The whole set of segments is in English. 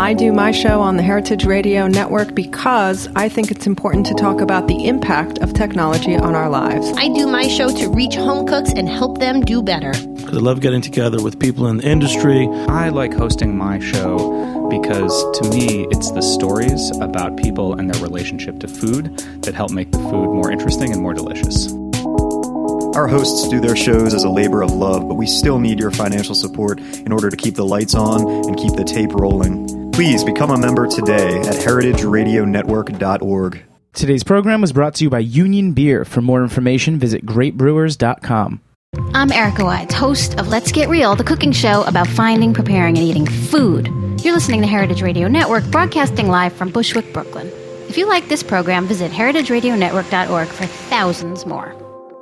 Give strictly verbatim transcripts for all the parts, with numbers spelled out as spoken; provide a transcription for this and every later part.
I do my show on the Heritage Radio Network because I think it's important to talk about the impact of technology on our lives. I do my show to reach home cooks and help them do better. I love getting together with people in the industry. I like hosting my show because, to me, it's the stories about people and their relationship to food that help make the food more interesting and more delicious. Our hosts do their shows as a labor of love, but we still need your financial support in order to keep the lights on and keep the tape rolling. Please become a member today at heritage radio network dot org. Today's program was brought to you by Union Beer. For more information, visit great brewers dot com. I'm Erica Wides, host of Let's Get Real, the cooking show about finding, preparing, and eating food. You're listening to Heritage Radio Network, broadcasting live from Bushwick, Brooklyn. If you like this program, visit heritage radio network dot org for thousands more.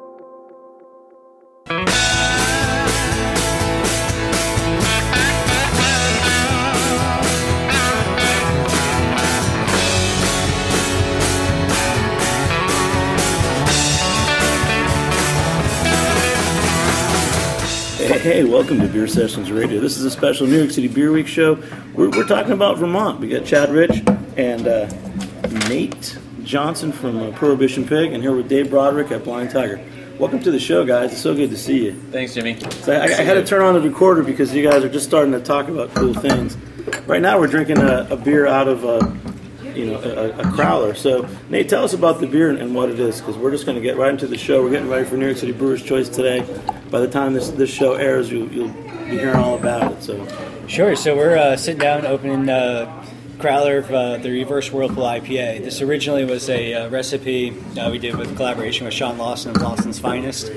Hey, welcome to Beer Sessions Radio. This is a special New York City Beer Week show. We're, we're talking about Vermont. We got Chad Rich and uh, Nate Johnson from uh, Prohibition Pig, and here with Dave Broderick at Blind Tiger. Welcome to the show, guys. It's so good to see you. Thanks, Jimmy. So I, I had to turn on the recorder because you guys are just starting to talk about cool things. Right now, we're drinking a, a beer out of a, you know, a, a crowler. So, Nate, tell us about the beer and, and what it is, because we're just going to get right into the show. We're getting ready for New York City Brewers' Choice today. By the time this this show airs, you, you'll be hearing all about it. So, sure. So we're uh, sitting down, opening uh, Crowler of uh, the Reverse Whirlpool I P A. This originally was a uh, recipe uh, we did with collaboration with Sean Lawson of Lawson's Finest,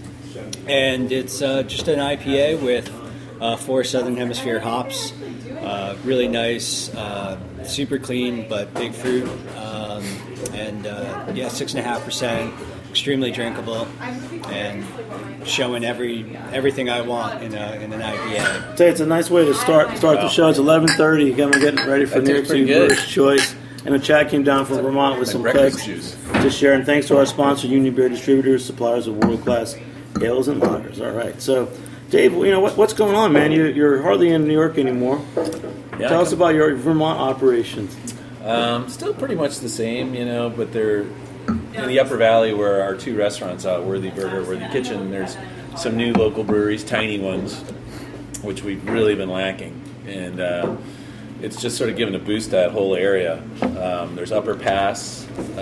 and it's uh, just an I P A with uh, four Southern Hemisphere hops. Uh, really nice, uh, super clean, but big fruit, um, and uh, yeah, six and a half percent. Extremely drinkable, and showing every everything I want in a in an I P A. I'd say it's a nice way to start start the show. It's eleven thirty. Again, we're getting ready for New York City Brewers' Choice. And a Chad came down from Vermont with some kegs to share. And thanks to our sponsor, Union Beer Distributors, suppliers of world-class ales and lagers. All right. So, Dave, you know what, what's going on, man? You, you're hardly in New York anymore. Yeah, Tell us about your Vermont operations. Um, still pretty much the same, you know, but they're in the Upper Valley where our two restaurants are, Worthy Burger, Worthy Kitchen. There's some new local breweries, tiny ones, which we've really been lacking. And uh, it's just sort of given a boost to that whole area. Um, there's Upper Pass,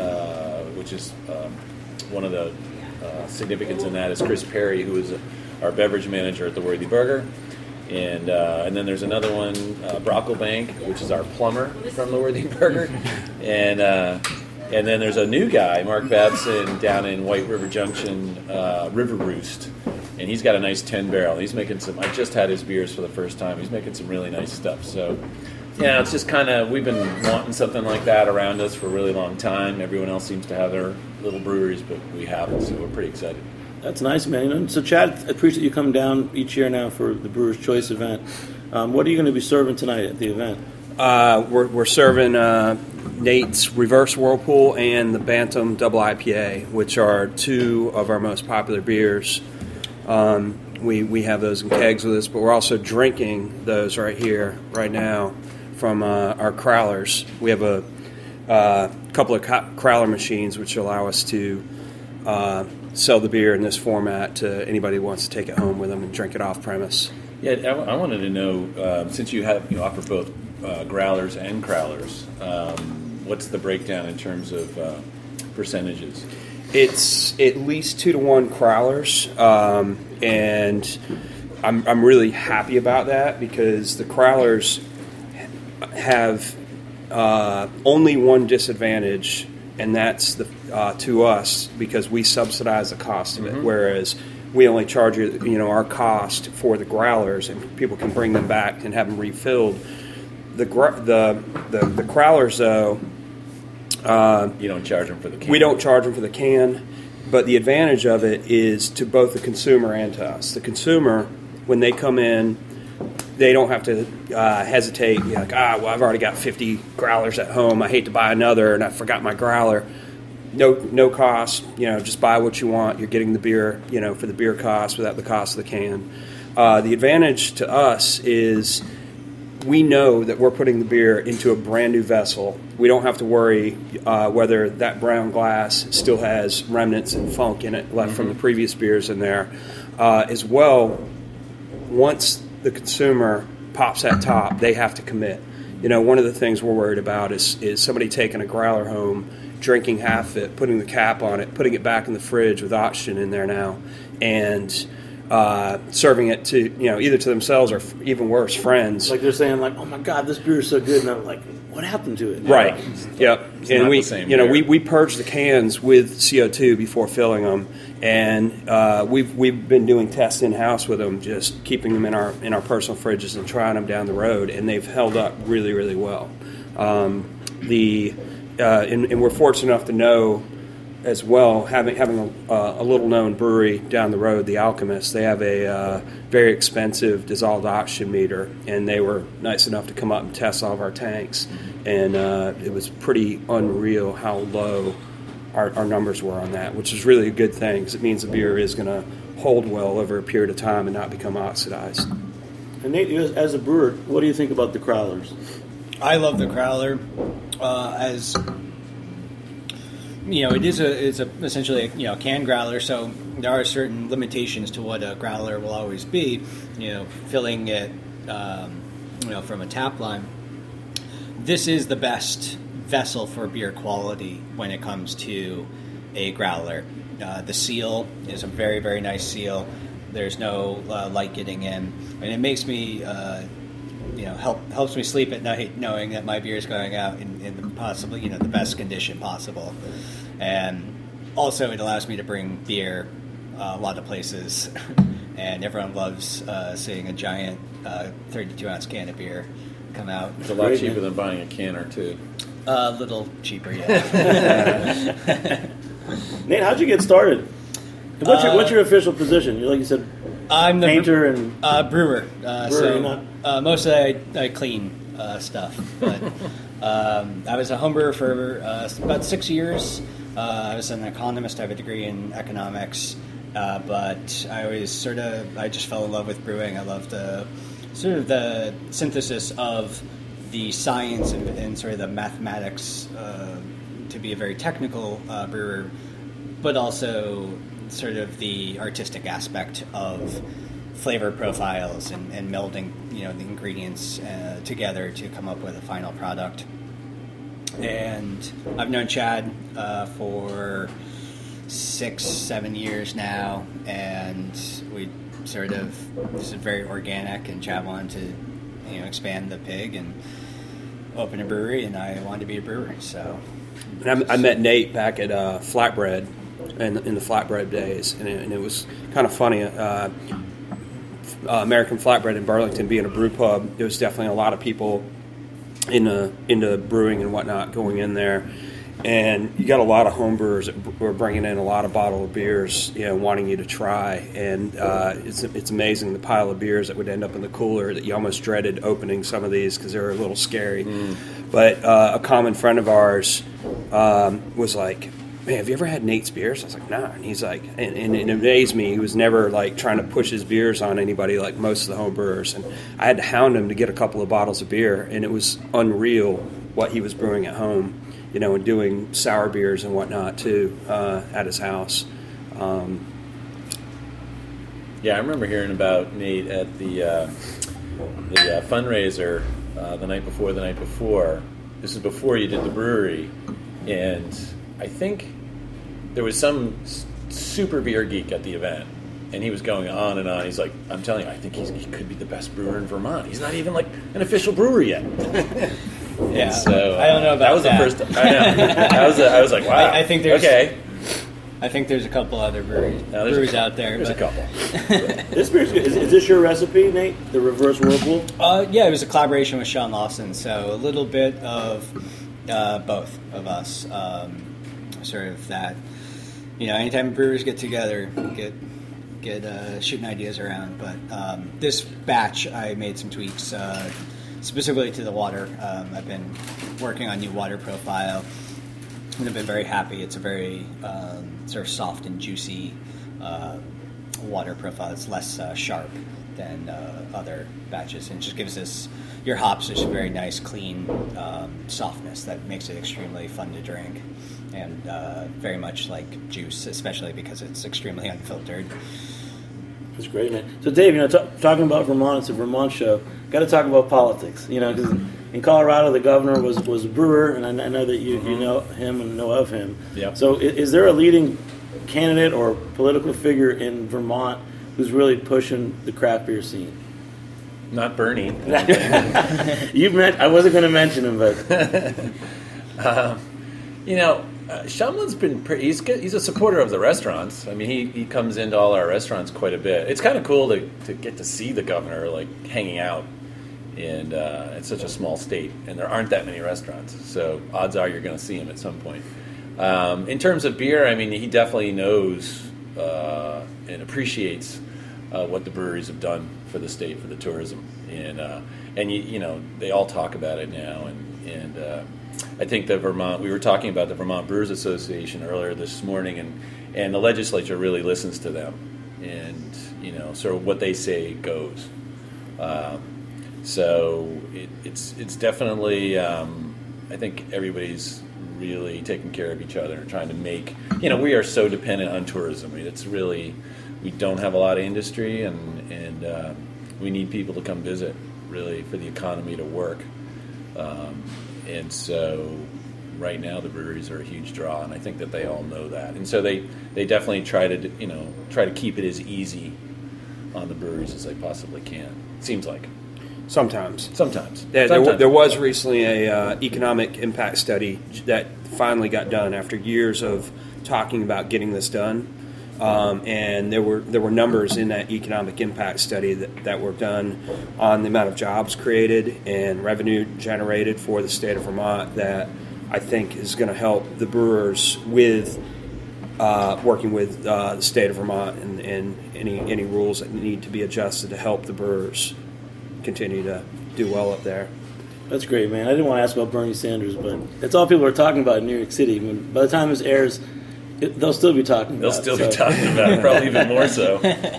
uh, which is um, one of the uh, significance in that is Chris Perry, who is our beverage manager at the Worthy Burger. And uh, and then there's another one, uh, Brocklebank, which is our plumber from the Worthy Burger. And uh, and then there's a new guy, Mark Babson, down in White River Junction, uh, River Roost. And he's got a nice ten barrel. He's making some, I just had his beers for the first time. He's making some really nice stuff. So, yeah, it's just kind of, we've been wanting something like that around us for a really long time. Everyone else seems to have their little breweries, but we haven't, so we're pretty excited. That's nice, man. And so, Chad, I appreciate you coming down each year now for the Brewers' Choice event. Um, what are you going to be serving tonight at the event? Uh, we're, we're serving uh, Nate's Reverse Whirlpool and the Bantam Double I P A, which are two of our most popular beers. Um, we we have those in kegs with us, but we're also drinking those right here, right now, from uh, our crowlers. We have a uh, couple of crowler machines which allow us to uh, sell the beer in this format to anybody who wants to take it home with them and drink it off premise. Yeah, I, I wanted to know, uh, since you have you know, offer both uh, growlers and crowlers, um, what's the breakdown in terms of uh, percentages? It's at least two to one crowlers, um, and I'm I'm really happy about that because the crowlers have uh, only one disadvantage, and that's the uh, to us because we subsidize the cost of it, mm-hmm. whereas we only charge you you know our cost for the growlers, and people can bring them back and have them refilled. The the the, the crowlers though. Uh, you don't charge them for the can. We don't charge them for the can, but the advantage of it is to both the consumer and to us. The consumer, when they come in, they don't have to uh, hesitate. Be like, ah, well, I've already got fifty growlers at home. I hate to buy another, and I forgot my growler. No, no cost. You know, just buy what you want. You're getting the beer, you know, for the beer cost without the cost of the can. Uh, the advantage to us is we know that we're putting the beer into a brand new vessel. We don't have to worry uh, whether that brown glass still has remnants and funk in it left mm-hmm. from the previous beers in there. Uh, as well, once the consumer pops that top, they have to commit. You know, one of the things we're worried about is is somebody taking a growler home, drinking half of it, putting the cap on it, putting it back in the fridge with oxygen in there now, and uh, serving it to, you know, either to themselves or f- even worse, friends. Like they're saying, like, oh my God, this beer is so good, and I'm like, what happened to it? Right. Yep. It's and not we, the same you know, beer. we, we purge the cans with C O two before filling them, and uh, we've we've been doing tests in house with them, just keeping them in our in our personal fridges and trying them down the road, and they've held up really really well. Um, the uh, and, and we're fortunate enough to know as well, having having a, uh, a little known brewery down the road, the Alchemist. They have a uh, very expensive dissolved oxygen meter, and they were nice enough to come up and test all of our tanks, and uh, it was pretty unreal how low our, our numbers were on that, which is really a good thing because it means the beer is going to hold well over a period of time and not become oxidized. And Nate, as a brewer, what do you think about the Crowlers? I love the Crowler. Uh, as you know, it is a it's a essentially a, you know canned growler, so there are certain limitations to what a growler will always be. You know, filling it um, you know from a tap line. This is the best vessel for beer quality when it comes to a growler. Uh, the seal is a very very nice seal. There's no uh, light getting in, and it makes me. Uh, You know, help helps me sleep at night knowing that my beer is going out in, in the possibly you know the best condition possible, and also it allows me to bring beer uh, a lot of places, and everyone loves uh, seeing a giant uh, thirty-two ounce can of beer come out. It's a lot Great, cheaper man. than buying a can or two. A uh, little cheaper, yeah. Nate, how'd you get started? What's your, uh, what's your official position? You like you said. I'm the painter and uh, brewer. Uh, brewer so not... uh, most of that I, I clean uh, stuff. But um, I was a home brewer for uh, about six years. Uh, I was an economist. I have a degree in economics. Uh, but I always sort of I just fell in love with brewing. I love the sort of the synthesis of the science and, and sort of the mathematics uh, to be a very technical uh, brewer, but also sort of the artistic aspect of flavor profiles and, and melding, you know, the ingredients uh, together to come up with a final product. And I've known Chad uh, for six, seven years now, and we sort of this is very organic. And Chad wanted to, you know, expand the pig and open a brewery, and I wanted to be a brewer. So, and I, I met Nate back at uh, Flatbread. In, in the flatbread days, and it, and it was kind of funny. Uh, uh, American Flatbread in Burlington being a brew pub, there was definitely a lot of people in the, into brewing and whatnot going in there, and you got a lot of home brewers that were bringing in a lot of bottled beers, you know, wanting you to try, and uh, it's it's amazing the pile of beers that would end up in the cooler that you almost dreaded opening some of these because they were a little scary. Mm. But uh, a common friend of ours um, was like, man, have you ever had Nate's beers? I was like, nah. And he's like, and, and it amazed me. He was never like trying to push his beers on anybody like most of the home brewers. And I had to hound him to get a couple of bottles of beer, and it was unreal what he was brewing at home, you know, and doing sour beers and whatnot too uh, at his house. Um, yeah, I remember hearing about Nate at the uh, the uh, fundraiser uh, the night before the night before. This is before you did the brewery, and I think there was some super beer geek at the event, and he was going on and on. He's like, I'm telling you, I think he's, he could be the best brewer in Vermont. He's not even like an official brewer yet. Yeah, so, uh, I don't know about that. Was that. the first. I know. I was. I was like, wow. I, I think there's okay. I think there's a couple other breweries, no, breweries a, out there. There's but. a couple. This beer's good. Is, is this your recipe, Nate? The reverse whirlpool? Uh, yeah, it was a collaboration with Sean Lawson, so a little bit of uh, both of us. Um, sort of that, you know, anytime brewers get together, get get uh, shooting ideas around. But um, this batch, I made some tweaks uh, specifically to the water. Um, I've been working on new water profile, and I've been very happy. It's a very um, sort of soft and juicy uh, water profile. It's less uh, sharp than uh, other batches, and just gives this your hops is a very nice, clean um, softness that makes it extremely fun to drink, and uh, very much like juice, especially because it's extremely unfiltered. That's great, man. So, Dave, you know, t- talking about Vermont, it's a Vermont show. Got to talk about politics, you know, because in Colorado, the governor was, was a brewer, and I, I know that you, mm-hmm. you know him and know of him. Yep. So, is, is there a leading candidate or political figure in Vermont who's really pushing the craft beer scene? Not Bernie. you meant I wasn't going to mention him, but uh, you know. Uh, Shumlin's been pretty, he's he's a supporter of the restaurants. I mean, he, he comes into all our restaurants quite a bit. It's kind of cool to, to get to see the governor like hanging out, and uh, it's such a small state, and there aren't that many restaurants. So odds are you're going to see him at some point. Um, in terms of beer, I mean, he definitely knows uh, and appreciates uh, what the breweries have done for the state, for the tourism, and uh, and you, you know they all talk about it now, and and. Uh, I think the Vermont, we were talking about the Vermont Brewers Association earlier this morning, and, and the legislature really listens to them, and, you know, sort of what they say goes. Um, so it, it's it's definitely, um, I think everybody's really taking care of each other and trying to make, you know, we are so dependent on tourism. I mean, it's really, we don't have a lot of industry, and, and uh, we need people to come visit, really, for the economy to work. Um, And so right now the breweries are a huge draw, and I think that they all know that. And so they, they definitely try to, you know, try to keep it as easy on the breweries as they possibly can. Seems like. Sometimes. Sometimes. Yeah, Sometimes. There, there was recently a uh, economic impact study that finally got done after years of talking about getting this done. Um, and there were there were numbers in that economic impact study that, that were done on the amount of jobs created and revenue generated for the state of Vermont that I think is going to help the brewers with uh, working with uh, the state of Vermont and, and any any rules that need to be adjusted to help the brewers continue to do well up there. That's great, man. I didn't want to ask about Bernie Sanders, but that's all people are talking about in New York City. When, by the time this airs, It, they'll still be talking They'll about still it. be so. talking about it, probably even more so.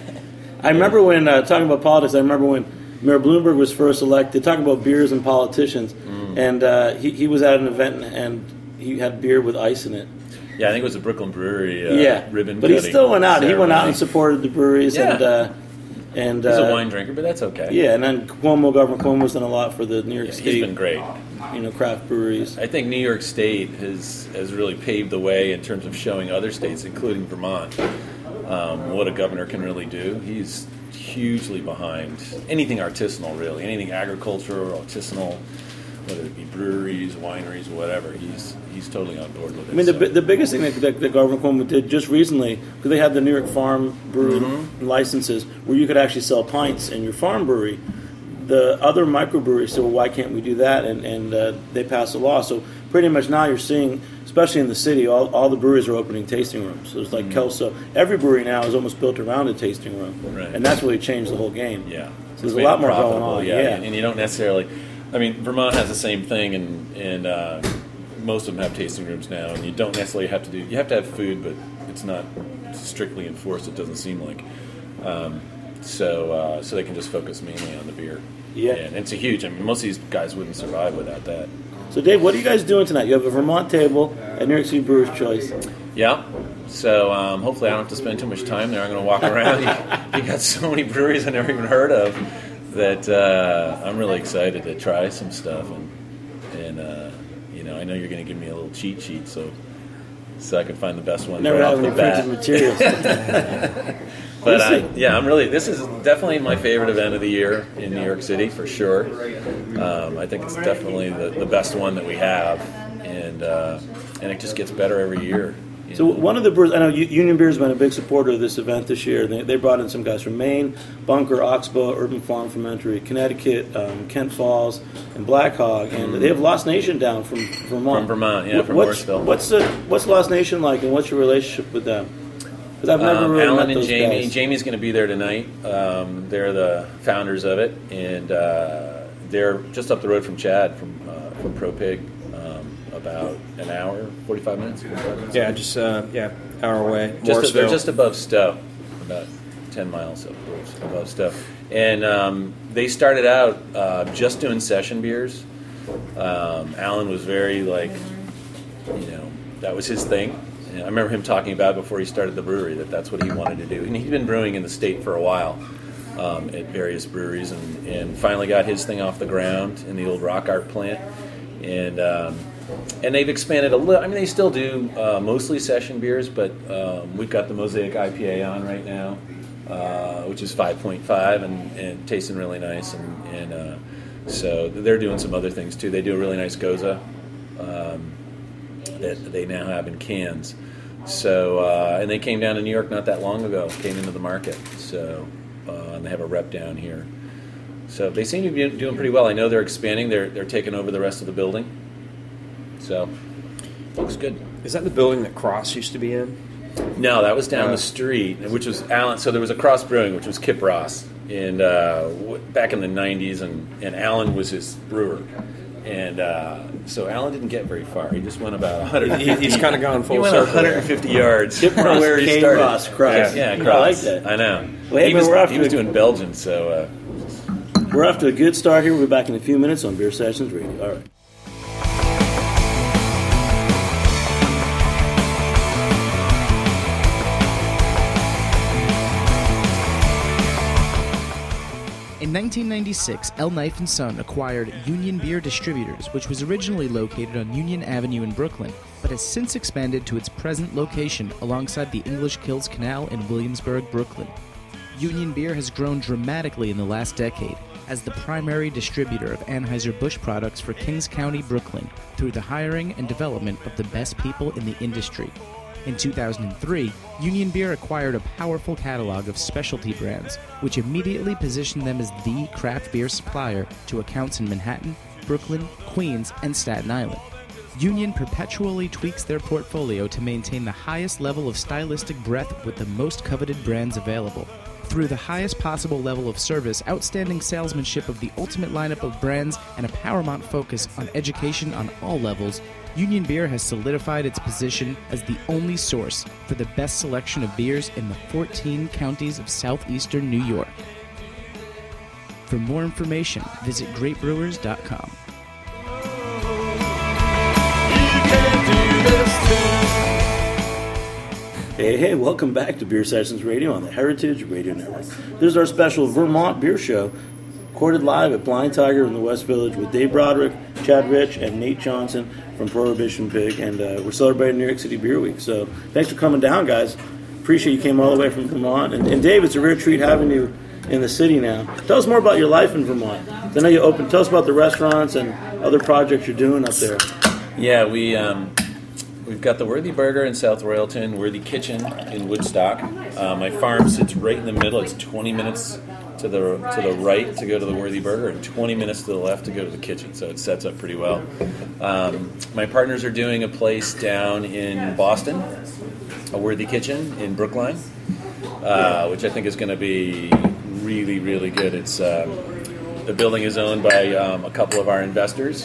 I remember when, uh, talking about politics, I remember when Mayor Bloomberg was first elected, talking about beers and politicians, mm. and uh, he, he was at an event, and he had beer with ice in it. Yeah, I think it was the Brooklyn Brewery uh, yeah. ribbon But he still went out. ceremony. He went out and supported the breweries. Yeah. and uh, and He's uh, a wine drinker, but that's okay. Yeah, and then Cuomo, Governor Cuomo's done a lot for the New York yeah, State. He's been great. You know, craft breweries. I think New York State has has really paved the way in terms of showing other states, including Vermont, um, what a governor can really do. He's hugely behind anything artisanal, really, anything agricultural, artisanal, whether it be breweries, wineries, whatever. He's he's totally on board with it. I mean, the, so. the biggest thing that, that, that Governor Cuomo did just recently, because they had the New York Farm Brew mm-hmm. licenses where you could actually sell pints in your farm brewery. The other microbreweries said, well, why can't we do that? And, and uh, they passed a law. So pretty much now you're seeing, especially in the city, all, all the breweries are opening tasting rooms. So it's like mm-hmm. Kelso. Every brewery now is almost built around a tasting room. Right. And that's really changed the whole game. Yeah. So there's a lot more going on. Yeah. yeah. And you don't necessarily, I mean, Vermont has the same thing, and, and uh, most of them have tasting rooms now, and you don't necessarily have to do, you have to have food, but it's not strictly enforced, it doesn't seem like. Um, so uh, so they can just focus mainly on the beer. Yeah. And it's a huge, I mean, most of these guys wouldn't survive without that. So, Dave, what are you guys doing tonight? You have a Vermont table at New York City Brewers Choice. Yeah. So um, hopefully I don't have to spend too much time there. I'm going to walk around. you, you got so many breweries I never even heard of that uh, I'm really excited to try some stuff. And, and uh, you know, I know you're going to give me a little cheat sheet so so I can find the best one Never right have off any the bat. printed materials. But I, yeah, I'm really. This is definitely my favorite event of the year in New York City for sure. Um, I think it's definitely the, the best one that we have, and uh, and it just gets better every year. So one of the brewers, I know Union Beer has been a big supporter of this event this year. They, they brought in some guys from Maine, Bunker, Oxbow, Urban Farm Fermentory, Connecticut, um, Kent Falls, and Black Hog, and they have Lost Nation down from Vermont. From Vermont, yeah, what, from what's, Morrisville. What's the what's Lost Nation like, and what's your relationship with them? Because I've never um, really Alan met and those Jamie. guys. Jamie's going to be there tonight. Um, they're the founders of it, and uh, they're just up the road from Chad from uh, from ProPig. About an hour, forty-five minutes. forty-five minutes. Yeah, just uh, yeah, hour away. Just a, they're just above Stowe, about ten miles above, above Stowe. And um, they started out uh, just doing session beers. Um, Alan was very like, you know, that was his thing. And I remember him talking about it before he started the brewery, that that's what he wanted to do. And he'd been brewing in the state for a while um, at various breweries, and, and finally got his thing off the ground in the old Rock Art plant. And um, and they've expanded a little. I mean, they still do uh, mostly session beers, but um, we've got the Mosaic I P A on right now, uh, which is five point five and, and tasting really nice. And, and uh, so they're doing some other things too. They do a really nice Goza um, that they now have in cans. So uh, and they came down to New York not that long ago. Came into the market. So uh, and they have a rep down here. So they seem to be doing pretty well. I know they're expanding. They're they're taking over the rest of the building. So looks good. Is that the building that Cross used to be in? No, that was down Uh, the street, which was Alan. So there was a Cross Brewing, which was Kip Ross, and uh, w- back in the nineties, and, and Alan was his brewer. And uh, so Alan didn't get very far. He just went about one hundred. He, he's kind of gone full he went circle. one hundred fifty yards Kip from Ross, where he K. started. Ross, Cross. Yeah, yeah, I Cross. like that. I know. Well, hey, he man, was, we're off he to was a- doing Belgian, so. Uh, We're off to a good start here. We'll be back in a few minutes on Beer Sessions Radio. All right. In nineteen ninety-six, El Knife and Son acquired Union Beer Distributors, which was originally located on Union Avenue in Brooklyn, but has since expanded to its present location alongside the English Kills Canal in Williamsburg, Brooklyn. Union Beer has grown dramatically in the last decade as the primary distributor of Anheuser-Busch products for Kings County, Brooklyn, through the hiring and development of the best people in the industry. In two thousand three, Union Beer acquired a powerful catalog of specialty brands, which immediately positioned them as the craft beer supplier to accounts in Manhattan, Brooklyn, Queens, and Staten Island. Union perpetually tweaks their portfolio to maintain the highest level of stylistic breadth with the most coveted brands available. Through the highest possible level of service, outstanding salesmanship of the ultimate lineup of brands, and a paramount focus on education on all levels, Union Beer has solidified its position as the only source for the best selection of beers in the fourteen counties of southeastern New York. For more information, visit great brewers dot com. Hey, hey, welcome back to Beer Sessions Radio on the Heritage Radio Network. This is our special Vermont Beer Show, recorded live at Blind Tiger in the West Village with Dave Broderick, Chad Rich, and Nate Johnson from Prohibition Pig, and uh, we're celebrating New York City Beer Week. So thanks for coming down, guys. Appreciate you came all the way from Vermont. And, and Dave, it's a rare treat having you in the city now. Tell us more about your life in Vermont. I know you open. Tell us about the restaurants and other projects you're doing up there. Yeah, we um, we've got the Worthy Burger in South Royalton, Worthy Kitchen in Woodstock. Uh, my farm sits right in the middle. It's twenty minutes to the to the right to go to the Worthy Burger, and twenty minutes to the left to go to the kitchen. So it sets up pretty well. Um, my partners are doing a place down in Boston, a Worthy Kitchen in Brookline, uh, which I think is going to be really, really good. It's uh, the building is owned by um, a couple of our investors,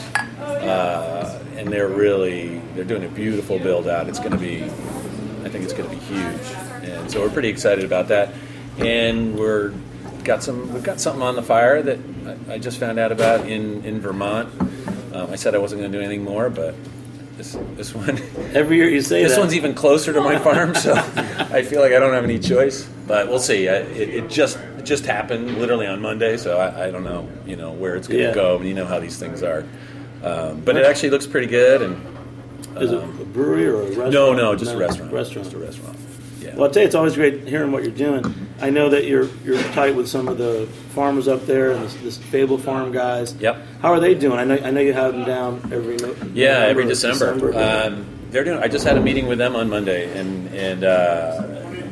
uh, and they're really they're doing a beautiful build out. It's going to be, I think it's going to be huge, and so we're pretty excited about that. And we're got some we've got something on the fire that I, I just found out about in in Vermont. Um, I said I wasn't going to do anything more, but this this one every year you say this that. one's even closer to my farm, so I feel like I don't have any choice. But we'll see. I, it, it just it just happened literally on Monday, so I, I don't know you know where it's going to Yeah. go. And you know how these things are. Um, but it actually looks pretty good. And um, Is it a brewery or a restaurant? No, no, just a restaurant. Restaurant. Just a restaurant. Yeah. Well, I'll tell you, it's always great hearing what you're doing. I know that you're you're tight with some of the farmers up there and this, this Fable Farm guys. Yep. How are they doing? I know I know you have them down every no, Yeah, November every or December. Um, they're doing. I just had a meeting with them on Monday, and and uh,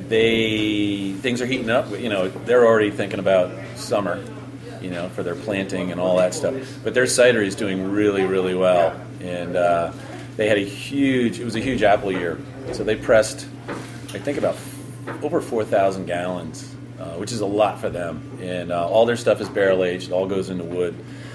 they things are heating up. You know, they're already thinking about summer, you know, for their planting and all that stuff. But their cider is doing really, really well, and uh, they had a huge. It was a huge apple year, so they pressed, I think, about over four thousand gallons, uh, which is a lot for them. And uh, all their stuff is barrel aged. It all goes into wood,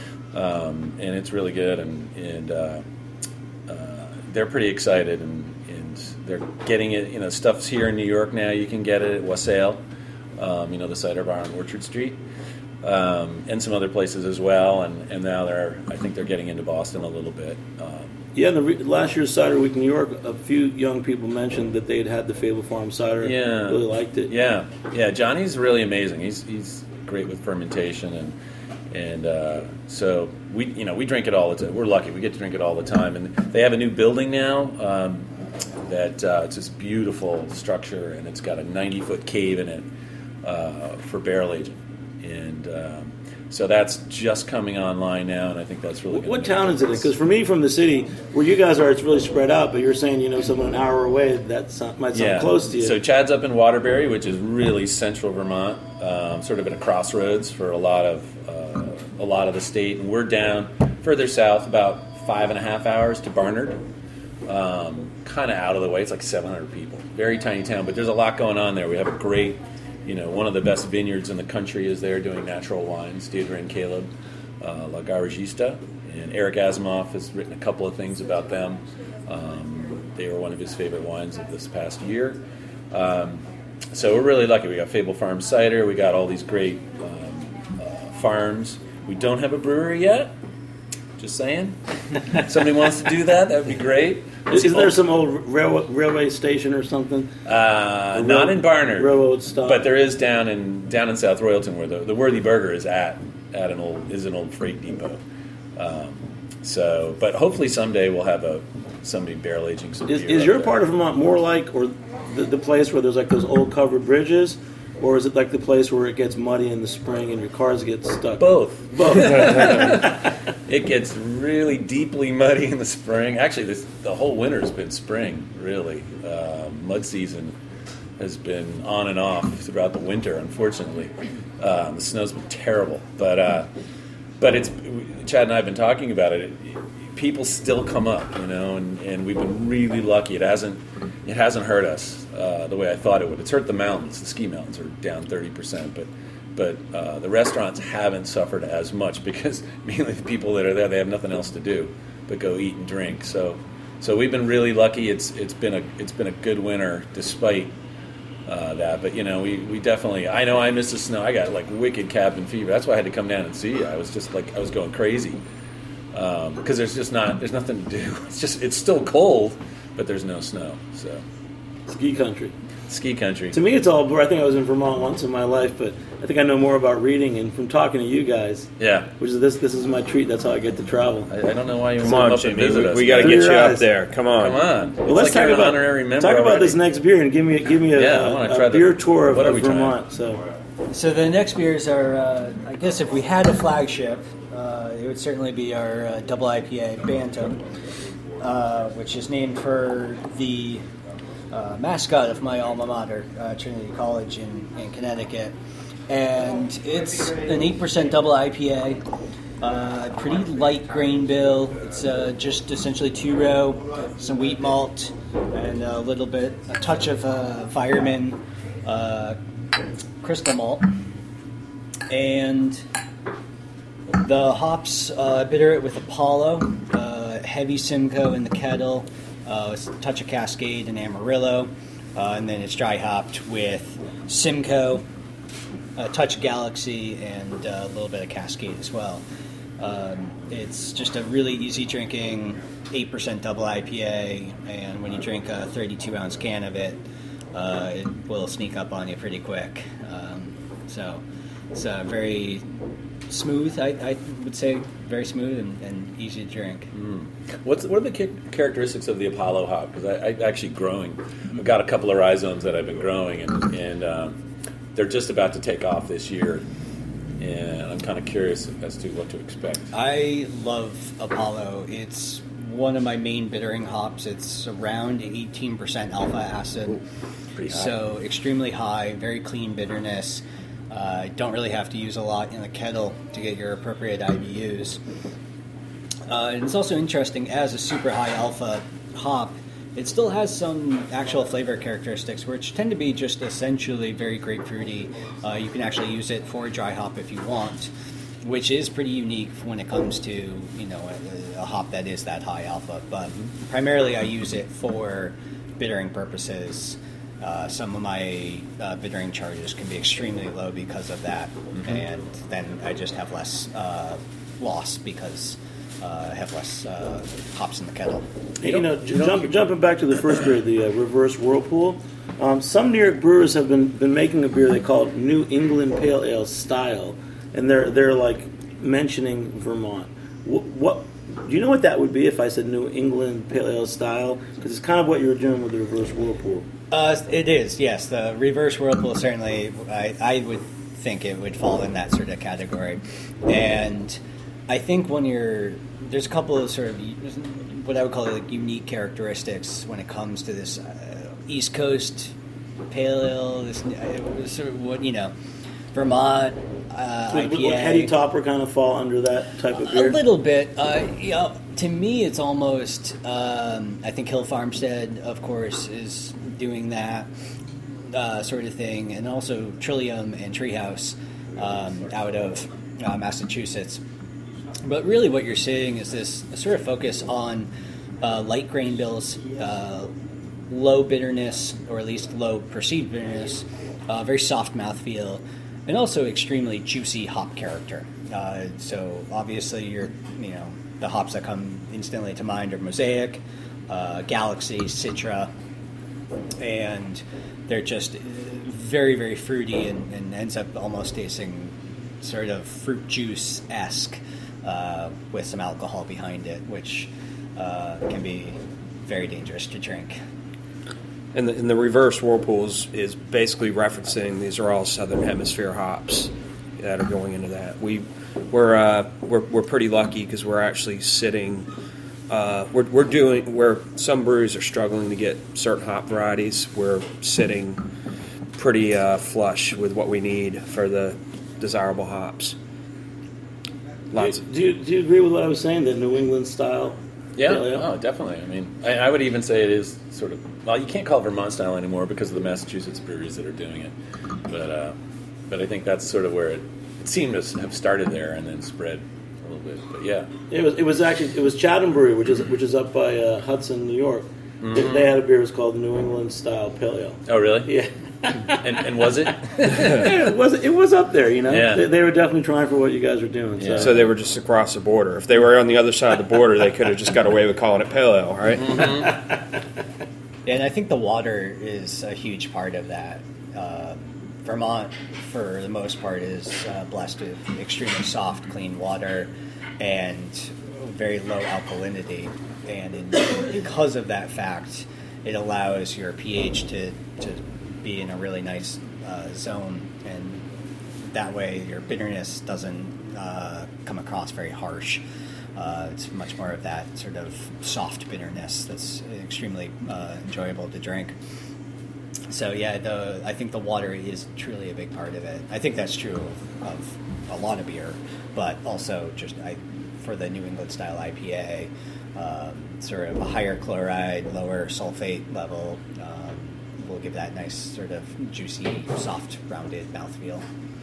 um, and it's really good. And and uh, uh, they're pretty excited, and, and they're getting it. You know, stuff's here in New York now. You can get it at Wassail, um, you know, the cider bar on Orchard Street. um, and some other places as well. And, and now they're, I think they're getting into Boston a little bit. Um, yeah, in the re- last year's Cider Week in New York, a few young people mentioned that they'd had the Fable Farm cider. Yeah, really liked it. Yeah, yeah. Johnny's really amazing. He's he's great with fermentation, and and uh, so we you know we drink it all the time. We're lucky; we get to drink it all the time. And they have a new building now um, that uh, it's this beautiful structure, and it's got a ninety foot cave in it uh, for barrel aging, and. Um, So that's just coming online now, and I think that's really good. What town is it in? Because for me, from the city, where you guys are, it's really spread out, but you're saying, you know, someone an hour away, that sound, might sound yeah. close to you. So Chad's up in Waterbury, which is really central Vermont, um, sort of at a crossroads for a lot of uh, a lot of the state. And we're down further south, about five and a half hours to Barnard, um, kind of out of the way. It's like seven hundred people. Very tiny town, but there's a lot going on there. We have a great... You know, one of the best vineyards in the country is there doing natural wines. Deirdre and Caleb, uh, La Garagista, and Eric Asimov has written a couple of things about them. Um, they were one of his favorite wines of this past year. Um, so we're really lucky. We got Fable Farm cider. We got all these great um, uh, farms. We don't have a brewery yet. Just saying. Somebody wants to do that, that would be great. Isn't there some old railway, railway station or something? Uh, not in Barnard, railroad stop. But there is down in down in South Royalton where the, the Worthy Burger is at at an old is an old freight depot. Um, so, but hopefully someday we'll have a somebody barrel aging some. Is, beer is your there. part of Vermont more like or the, the place where there's like those old covered bridges? Or is it like the place where it gets muddy in the spring and your cars get stuck? Both. Both. It gets really deeply muddy in the spring. Actually, this, the whole winter has been spring, really. Uh, mud season has been on and off throughout the winter, unfortunately. Uh, the snow's been terrible. But uh, but it's Chad and I have been talking about it. it people still come up, you know, and, and we've been really lucky. It hasn't it hasn't hurt us uh, the way I thought it would. It's hurt the mountains. The ski mountains are down thirty percent, but but uh, the restaurants haven't suffered as much because mainly the people that are there, they have nothing else to do but go eat and drink. So so we've been really lucky. It's it's been a it's been a good winter despite uh, that. But you know, we, we definitely I know I miss the snow. I got like wicked cabin fever. That's why I had to come down and see you. I was just like I was going crazy. Um, because there's just not there's nothing to do. It's just it's still cold, but there's no snow. So ski country. Ski country. To me, it's all blur. I think I was in Vermont once in my life, but I think I know more about reading and from talking to you guys. Yeah. Which is this this is my treat. That's how I get to travel. I, I don't know why you come on, up Jimmy. and visit we, us. We got to get you eyes. up there. Come on. Come on. Well, let's like talk about honorary member talk about already. this next beer and give me give me a, yeah, a, I a try beer the, tour of, what of are we Vermont. Trying? So. So the next beers are, uh, I guess, if we had a flagship, uh, it would certainly be our uh, double I P A Bantam, uh, which is named for the uh, mascot of my alma mater, uh, Trinity College in, in Connecticut, and it's an eight percent double I P A. Uh, pretty light grain bill. It's uh, just essentially two row, some wheat malt, and a little bit, a touch of uh, Fireman uh, crystal malt. And the hops, uh, bitter it with Apollo, uh, heavy Simcoe in the kettle, uh, a touch of Cascade and Amarillo, uh, and then it's dry hopped with Simcoe, a touch of Galaxy, and uh, a little bit of Cascade as well. Um, it's just a really easy drinking eight percent double I P A, and when you drink a thirty-two ounce can of it, uh, it will sneak up on you pretty quick. Um, so it's uh, very smooth, I, I would say, very smooth and, and easy to drink. Mm. What's what are the characteristics of the Apollo hop? Because I, I actually growing, I've got a couple of rhizomes that I've been growing, and, and um, they're just about to take off this year. And I'm kind of curious as to what to expect. I love Apollo. It's one of my main bittering hops. It's around eighteen percent alpha acid. Ooh, pretty high. So extremely high, very clean bitterness. Uh, don't really have to use a lot in the kettle to get your appropriate I B Us. Uh, and it's also interesting, as a super high alpha hop, it still has some actual flavor characteristics, which tend to be just essentially very grapefruity. Uh, you can actually use it for a dry hop if you want, which is pretty unique when it comes to, you know, a, a hop that is that high alpha. But primarily I use it for bittering purposes. uh, some of my uh, bittering charges can be extremely low because of that, mm-hmm. and then I just have less uh, loss because uh, I have less uh, hops in the kettle. You, you know, you jump, jumping back to the first beer, the uh, Reverse Whirlpool. Um, some New York brewers have been, been making a beer they call New England Pale Ale style, and they're they're like mentioning Vermont. What, what do you know what that would be if I said New England Pale Ale style? Because it's kind of what you were doing with the Reverse Whirlpool. Uh, it is, yes. The Reverse Whirlpool certainly, I, I would think it would fall in that sort of category. And I think when you're, there's a couple of sort of what I would call like unique characteristics when it comes to this uh, East Coast Pale Ale, this uh, sort of what, you know, Vermont uh, so I P A. Would Heady Topper kind of fall under that type of beer? A little bit. Uh, you know, to me, it's almost, um, I think Hill Farmstead, of course, is doing that uh, sort of thing, and also Trillium and Treehouse um, out of uh, Massachusetts. But really what you're seeing is this sort of focus on uh, light grain bills, uh, low bitterness, or at least low perceived bitterness, uh, very soft mouthfeel, and also extremely juicy hop character. Uh, so obviously you're, you know, the hops that come instantly to mind are Mosaic, uh, Galaxy, Citra, and they're just very, very fruity and, and ends up almost tasting sort of fruit juice-esque uh, with some alcohol behind it, which uh, can be very dangerous to drink. And the, and the Reverse Whirlpool is, is basically referencing these are all Southern Hemisphere hops that are going into that. We, we're, uh, we're, we're pretty lucky because we're actually sitting... Uh, we're, we're doing where some breweries are struggling to get certain hop varieties. We're sitting pretty uh, flush with what we need for the desirable hops. Lots. Do you, do you, do you agree with what I was saying? The New England style. Yeah. Oh, definitely. I mean, I, I would even say it is sort of. Well, you can't call it Vermont style anymore because of the Massachusetts breweries that are doing it. But uh, but I think that's sort of where it, it seemed to have started there and then spread. Bit, but yeah, it was. It was actually it was Chatham Brewery, which is which is up by uh, Hudson, New York. Mm-hmm. They, they had a beer. It was called New England Style Pale Ale. Oh, really? Yeah. and, and was it? Yeah, it was. It was up there. You know, yeah. they, they were definitely trying for what you guys were doing. Yeah. So. so they were just across the border. If they were on the other side of the border, they could have just got away with calling it Pale Ale, right? Mm-hmm. Yeah, and I think the water is a huge part of that. Uh, Vermont, for the most part, is uh, blessed with extremely soft, clean water and very low alkalinity. And in, because of that fact, it allows your pH to, to be in a really nice uh, zone. And that way your bitterness doesn't uh, come across very harsh. Uh, it's much more of that sort of soft bitterness that's extremely uh, enjoyable to drink. So yeah, the I think the water is truly a big part of it. I think that's true of, of a lot of beer, but also just I, for the New England style I P A, um, sort of a higher chloride, lower sulfate level um, will give that nice sort of juicy, soft, rounded mouthfeel.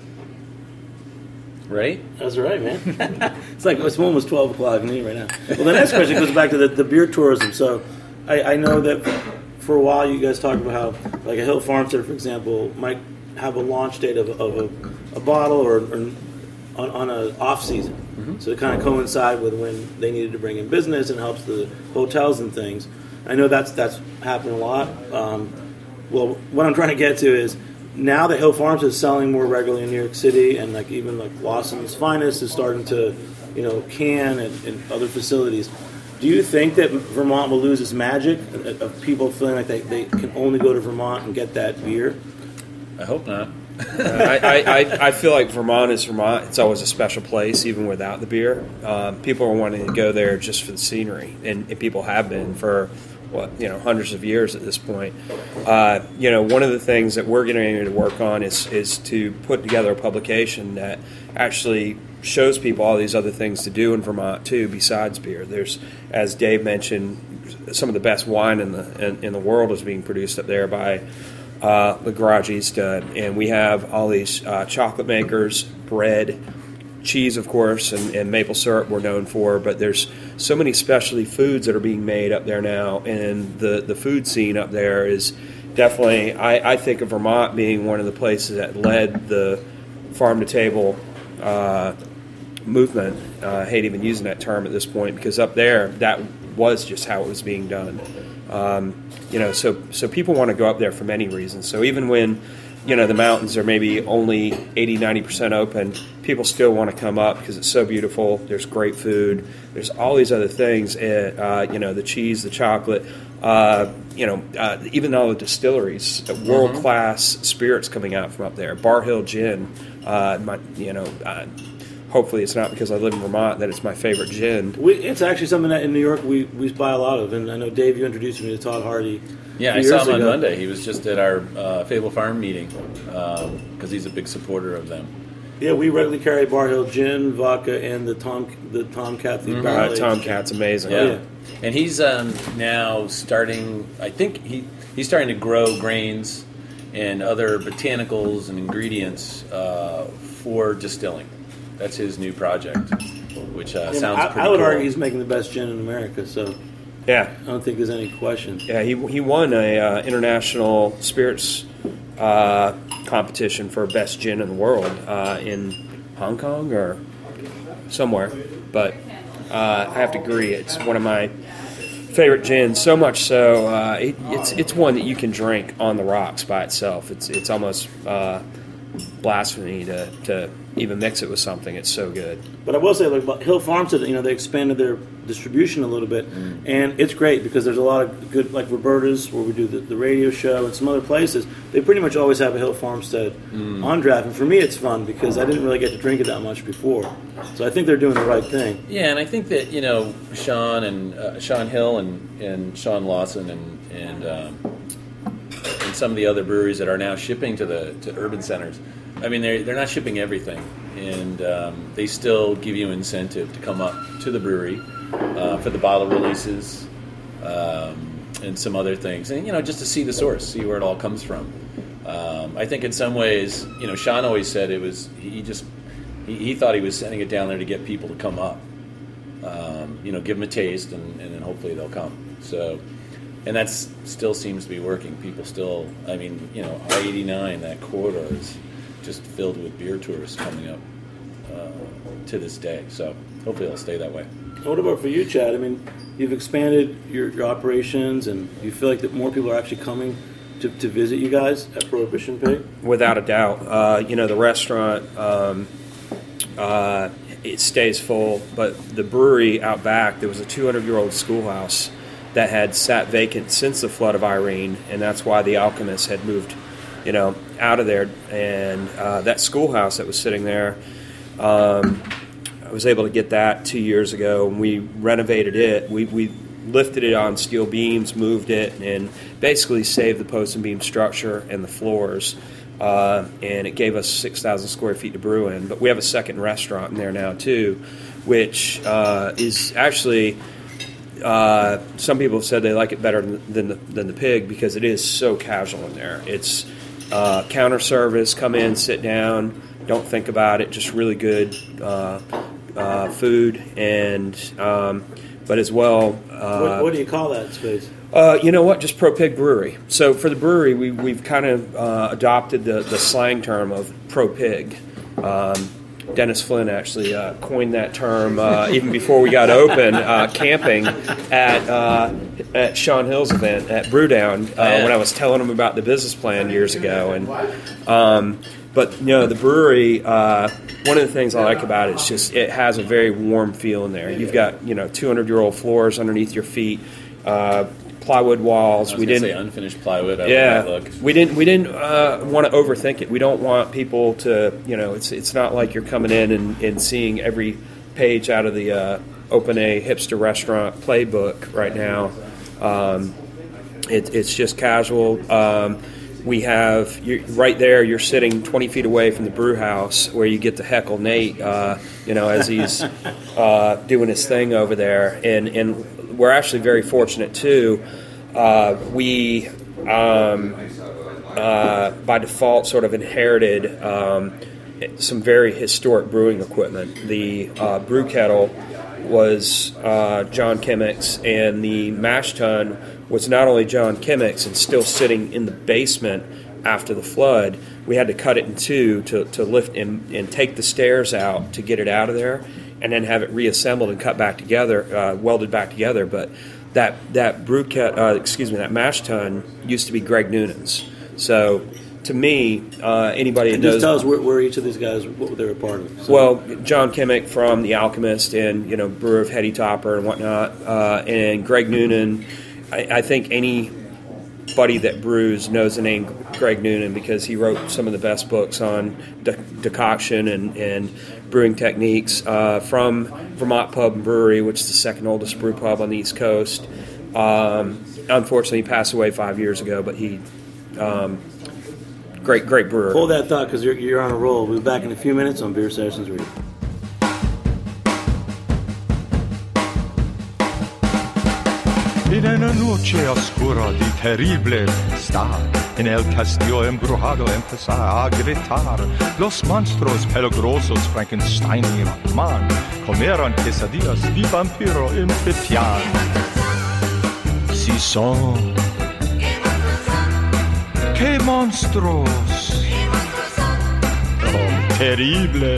Right? That's right, man. It's like it's almost twelve o'clock in me right now. Well, the next question goes back to the, the beer tourism. So I, I know that. For a while, you guys talked about how, like a Hill Farmstead, for example, might have a launch date of, of a, a bottle or, or on, on an off season, mm-hmm. so it kind of coincide with when they needed to bring in business and helps the hotels and things. I know that's that's happened a lot. Um, well, what I'm trying to get to is now that Hill Farmstead is selling more regularly in New York City, and like even like Lawson's Finest is starting to, you know, can and, and other facilities. Do you think that Vermont will lose its magic of people feeling like they, they can only go to Vermont and get that beer? I hope not. uh, I, I, I feel like Vermont is Vermont. It's always a special place, even without the beer. Um, people are wanting to go there just for the scenery, and, and people have been for what you know hundreds of years at this point. Uh, you know, one of the things that we're getting ready to work on is is to put together a publication that actually shows people all these other things to do in Vermont too, besides beer. There's, as Dave mentioned, some of the best wine in the in, in the world is being produced up there by uh, the Garage East, uh, and we have all these uh, chocolate makers, bread, cheese, of course, and, and maple syrup we're known for. But there's so many specialty foods that are being made up there now, and the the food scene up there is definitely, I, I think of Vermont being one of the places that led the farm-to-table uh, movement. Uh, I hate even using that term at this point because up there, that was just how it was being done. Um, you know, so so people want to go up there for many reasons. So even when, you know, the mountains are maybe only eighty, ninety percent open, people still want to come up because it's so beautiful. There's great food. There's all these other things, uh, you know, the cheese, the chocolate, uh, you know, uh, even all the distilleries, world-class spirits coming out from up there. Bar Hill Gin, uh, my, you know, uh, hopefully it's not because I live in Vermont that it's my favorite gin. We, it's actually something that in New York we, we buy a lot of, and I know, Dave, you introduced me to Todd Hardy. Yeah, I saw him on Monday. He was just at our uh, Fable Farm meeting because um, he's a big supporter of them. Yeah, we regularly carry Bar Hill Gin, vodka, and the Tom the Tomcat. The mm-hmm. uh, Tomcat's amazing. Yeah. Oh, yeah. And he's um, now starting, I think he he's starting to grow grains and other botanicals and ingredients uh, for distilling. That's his new project, which uh, sounds I, pretty I would cool. argue he's making the best gin in America, so yeah, I don't think there's any question. Yeah, he he won a uh, international spirits uh, competition for best gin in the world uh, in Hong Kong or somewhere. But uh, I have to agree, it's one of my favorite gins. So much so, uh, it, it's it's one that you can drink on the rocks by itself. It's it's almost uh, blasphemy to, to even mix it with something. It's so good. But I will say, like Hill Farms, you know, they expanded their distribution a little bit, mm. and it's great because there's a lot of good, like Roberta's, where we do the, the radio show, and some other places. They pretty much always have a Hill Farmstead mm. on draft, and for me, it's fun because I didn't really get to drink it that much before. So I think they're doing the right thing. Yeah, and I think that you know Sean and uh, Sean Hill and, and Sean Lawson and and um, and some of the other breweries that are now shipping to the to urban centers. I mean, they're they're not shipping everything, and um, they still give you incentive to come up to the brewery uh, for the bottle releases um, and some other things, and you know, just to see the source, see where it all comes from. Um, I think in some ways, you know, Sean always said it was he just he, he thought he was sending it down there to get people to come up, um, you know, give them a taste, and, and then hopefully they'll come. So. And that still seems to be working. People still, I mean, you know, I eighty-nine, that corridor is just filled with beer tourists coming up uh, to this day. So hopefully it'll stay that way. What about for you, Chad? I mean, you've expanded your, your operations, and you feel like that more people are actually coming to, to visit you guys at Prohibition Pig? Without a doubt. Uh, you know, the restaurant, um, uh, it stays full, but the brewery out back, there was a two hundred year old schoolhouse that had sat vacant since the flood of Irene, and that's why the Alchemists had moved, you know, out of there. And uh, that schoolhouse that was sitting there, um, I was able to get that two years ago, and we renovated it. We, we lifted it on steel beams, moved it, and basically saved the post and beam structure and the floors. Uh, and it gave us six thousand square feet to brew in. But we have a second restaurant in there now, too, which uh, is actually... Uh, some people have said they like it better than, than the than the Pig because it is so casual in there. It's uh, counter service, come in, sit down, don't think about it, just really good uh, uh, food, and um, but as well. Uh, what, what do you call that space? Uh, you know what? Just Pro Pig Brewery. So for the brewery, we we've kind of uh, adopted the the slang term of Pro Pig. Um, Dennis Flynn actually uh, coined that term uh, even before we got open, uh, camping at uh, at Sean Hill's event at Brewdown uh, oh, yeah. when I was telling him about the business plan years ago. And um, but you know, the brewery, uh, one of the things I like about it is just it has a very warm feel in there. You've got, you know, two hundred year old floors underneath your feet. Uh, plywood walls. I was we didn't say unfinished plywood. I yeah, like that look. we didn't. We didn't uh, want to overthink it. We don't want people to, you know. It's it's not like you're coming in and, and seeing every page out of the uh, Open A Hipster Restaurant playbook right now. Um, it, it's just casual. Um, we have you right there. You're sitting twenty feet away from the brew house, where you get to heckle Nate. Uh, you know, as he's uh, doing his thing over there, and and. We're actually very fortunate, too. Uh, we, um, uh, by default, sort of inherited um, some very historic brewing equipment. The uh, brew kettle was uh, John Kimmick's, and the mash tun was not only John Kimmick's and still sitting in the basement after the flood. We had to cut it in two to, to lift and, and take the stairs out to get it out of there, and then have it reassembled and cut back together, uh, welded back together. But that that brew cat, uh, excuse me, that mash tun used to be Greg Noonan's. So to me, uh, anybody that and knows, just tell us where, where each of these guys what they were part of. So. Well, John Kimmick from The Alchemist and you know brewer of Hetty Topper and whatnot, uh, and Greg Noonan. I, I think anybody that brews knows the name Greg Noonan because he wrote some of the best books on de- decoction and, and brewing techniques uh, from Vermont Pub and Brewery, which is the second oldest brew pub on the East Coast. Um, unfortunately, he passed away five years ago, but he um, great, great brewer. Hold that thought because you're, you're on a roll. We'll be back in a few minutes on Beer Sessions Radio. In einer noche oscura di terrible tempestad, en el castillo embrujado empezó a gritar. Los monstruos peligrosos Frankenstein y Batman comieron quesadillas de vampiro en Petian. Si son, qué monstruos, oh, terrible.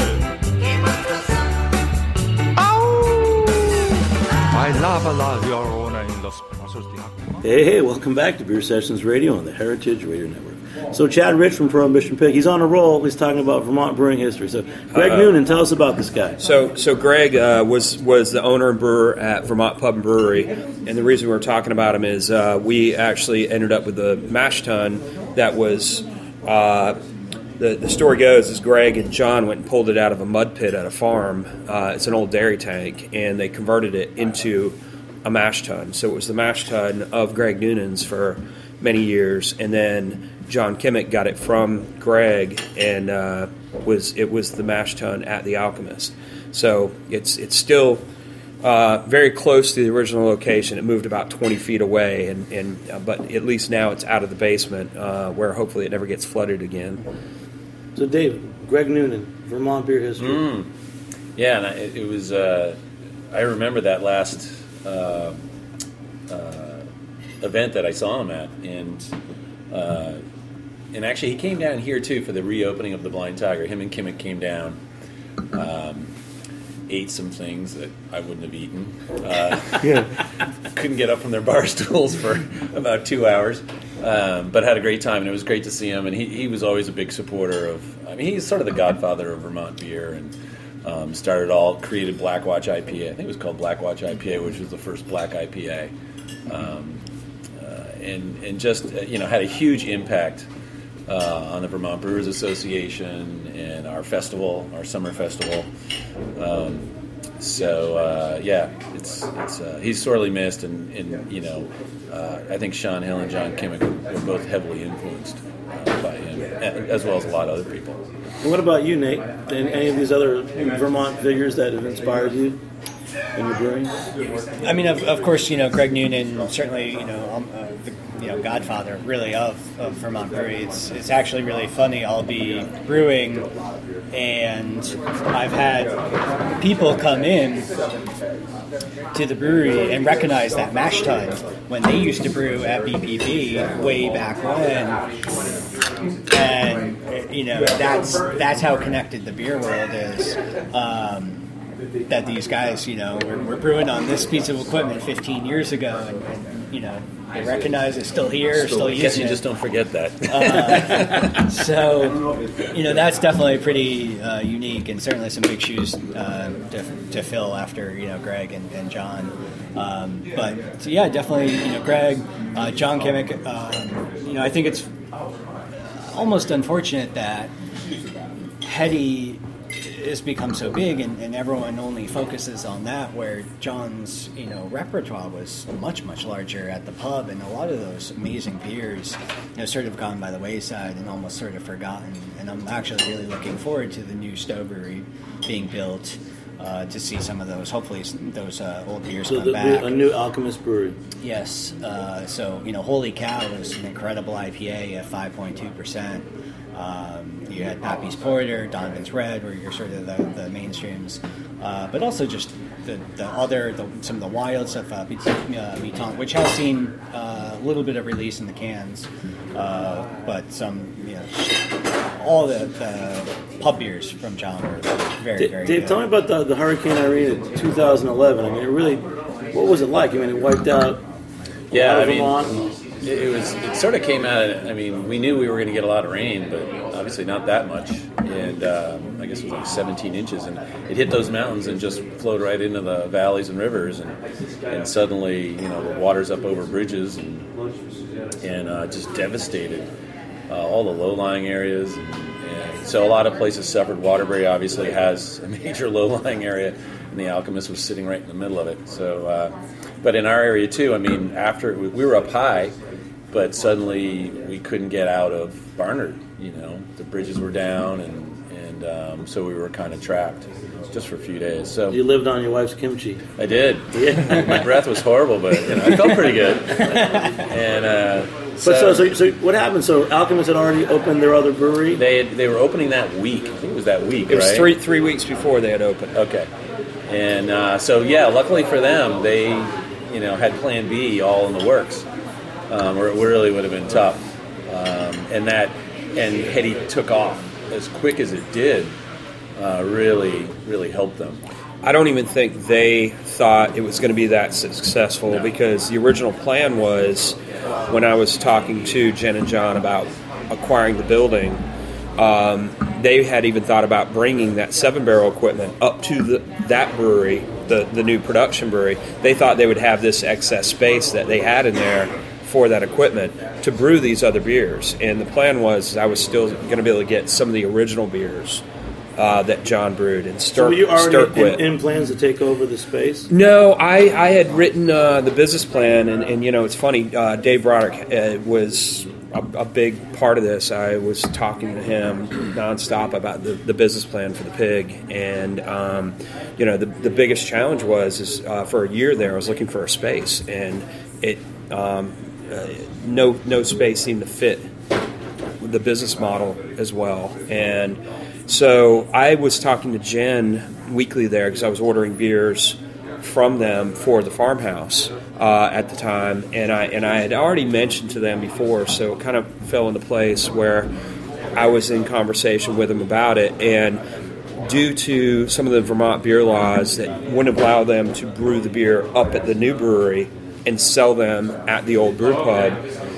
Bailaba la llorona en los brazos de agua. Hey, hey, welcome back to Beer Sessions Radio on the Heritage Radio Network. So Chad Rich from Prohibition Pig, he's on a roll. He's talking about Vermont brewing history. So Greg uh, Noonan, tell us about this guy. So so Greg uh, was was the owner and brewer at Vermont Pub and Brewery, and the reason we're talking about him is uh, we actually ended up with a mash tun that was... Uh, The, the story goes is Greg and John went and pulled it out of a mud pit at a farm. Uh, it's an old dairy tank, and they converted it into a mash tun. So it was the mash tun of Greg Noonan's for many years, and then John Kimmick got it from Greg, and uh, was it was the mash tun at The Alchemist. So it's it's still uh, very close to the original location. It moved about twenty feet away, and, and uh, but at least now it's out of the basement, uh, where hopefully it never gets flooded again. So, Dave, Greg Noonan, Vermont beer history. Mm. Yeah, and I, it, it was. Uh, I remember that last uh, uh, event that I saw him at, and uh, and actually he came down here too for the reopening of the Blind Tiger. Him and Kimmick came down, um, ate some things that I wouldn't have eaten. Uh, yeah. Couldn't get up from their bar stools for about two hours. Um, but had a great time, and it was great to see him. And he, he was always a big supporter of. I mean, he's sort of the godfather of Vermont beer, and um, started all created Black Watch I P A. I think it was called Black Watch I P A, which was the first black I P A, um, uh, and and just uh, you know had a huge impact uh, on the Vermont Brewers Association and our festival, our summer festival. Um, So uh, yeah, it's it's uh, he's sorely missed, and, and you know, uh, I think Sean Hill and John Kimmick were both heavily influenced uh, by him, as well as a lot of other people. And what about you, Nate? And any of these other Vermont figures that have inspired you in your brewing? I mean, of, of course, you know, Greg Noonan, certainly, you know, um, uh, the you know godfather really of, of Vermont brewery. It's it's actually really funny. I'll be brewing, and I've had people come in to the brewery and recognize that mash tun when they used to brew at B P B way back when, and you know that's that's how connected the beer world is. Um, that these guys, you know, were, were brewing on this piece of equipment fifteen years ago, and, and you know, they recognize it's still here, still, still using it. I guess you just don't forget that. uh, so, you know, that's definitely pretty uh, unique, and certainly some big shoes uh, to, to fill after, you know, Greg and, and John. Um, but, so yeah, definitely, you know, Greg, uh, John Kimmick, um, you know, I think it's almost unfortunate that Hetty has become so big, and, and everyone only focuses on that, where John's, you know, repertoire was much, much larger at the pub, and a lot of those amazing beers, you know, sort of gone by the wayside and almost sort of forgotten. And I'm actually really looking forward to the new Stowe Brewery being built uh, to see some of those, hopefully those uh, old beers so come the, back. A new Alchemist brewery. Yes. Uh, so, you know, Holy Cow is an incredible I P A at five point two percent. Um, you had Pappy's Porter, Donovan's Red, where you're sort of the, the mainstreams, uh, but also just the, the other, the, some of the wild stuff, uh, Miton, which has seen uh, a little bit of release in the cans, uh, but some, you know, all the, the pub beers from John are very, Dave, very Dave, good. tell me about the, the Hurricane Irene in two thousand eleven. I mean, it really, what was it like? I mean, it wiped out Yeah, I Vermont. mean, it, it was. It sort of came out. I mean, we knew we were going to get a lot of rain, but obviously not that much. And um, I guess it was like seventeen inches, and it hit those mountains and just flowed right into the valleys and rivers, and and suddenly, you know, the water's up over bridges and and uh, just devastated uh, all the low-lying areas. And, and so a lot of places suffered. Waterbury obviously has a major low-lying area, and the Alchemist was sitting right in the middle of it. So, uh, but in our area too, I mean, after we were up high, but suddenly we couldn't get out of Barnard. You know, the bridges were down, and and um, so we were kind of trapped just for a few days. So You lived on your wife's kimchi. I did. Yeah. My breath was horrible, but you know, I felt pretty good. And uh, But so, so, so what happened? So Alchemist had already opened their other brewery? They had, they were opening that week. I think it was that week, It was right? three three weeks before they had opened. Okay. And uh, so, yeah, luckily for them, they, you know, had Plan B all in the works, um, or it really would have been tough. Um, and that, and Hetty took off as quick as it did, uh, really, really helped them. I don't even think they thought it was going to be that successful No. because the original plan was, when I was talking to Jen and John about acquiring the building, um, they had even thought about bringing that seven-barrel equipment up to the, that brewery, the, the new production brewery. They thought they would have this excess space that they had in there for that equipment to brew these other beers. And the plan was I was still going to be able to get some of the original beers uh, that John brewed and So Stir- were you already Stirkwit. in, in plans to take over the space? No, I, I had written uh, the business plan, and, and you know, it's funny, uh, Dave Broderick uh, was a, a big part of this. I was talking to him nonstop about the, the business plan for the pig, and um, you know, the, the biggest challenge was is uh, for a year there I was looking for a space, and it um, uh, no no space seemed to fit the business model as well. And so I was talking to Jen weekly there because I was ordering beers from them for the farmhouse uh, at the time, and I and I had already mentioned to them before, so it kind of fell into place where I was in conversation with them about it. And due to some of the Vermont beer laws that wouldn't allow them to brew the beer up at the new brewery and sell them at the old brew pub,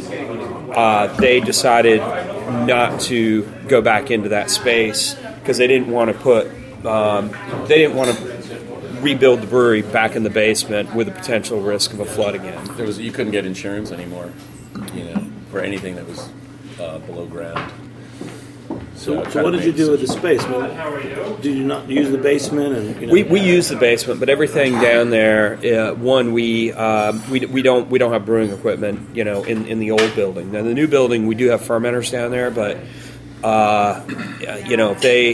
uh, they decided not to go back into that space because they didn't want to put um, they didn't want to rebuild the brewery back in the basement with the potential risk of a flood again. There was you couldn't get insurance anymore, you know, for anything that was uh, below ground. So, I so tried what to did you make do with the space? I mean, did you not use the basement? And you know, We we use the basement, but everything down there. Uh, one, we uh, we we don't we don't have brewing equipment, you know, in, in the old building. Now the new building, we do have fermenters down there, but uh, you know, if they